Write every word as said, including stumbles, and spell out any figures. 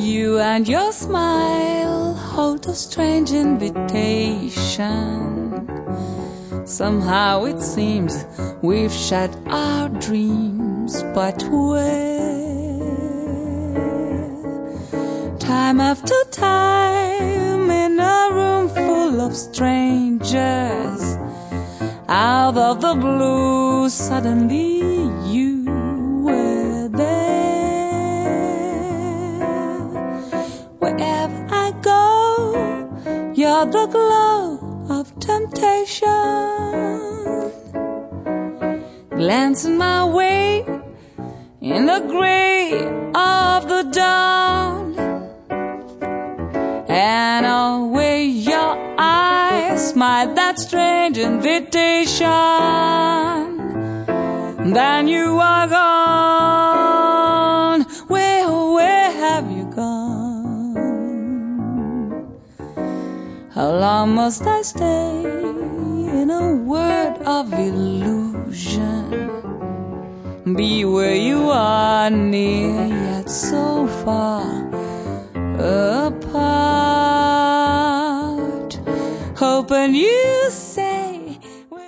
You and your smile hold a strange invitation. Somehow it seems we've shared our dreams, but where? Time after time in a room full of strangers, out of the blue, suddenly you were there. Wherever I go, you're the glow of temptation, glancing my way in the gray of the dawn, and away your eyes smile that strange invitation. Then you are gone. Where, where have you gone? How long must I stay in a world of illusion? Be where you are, near yet so far apart. Hoping you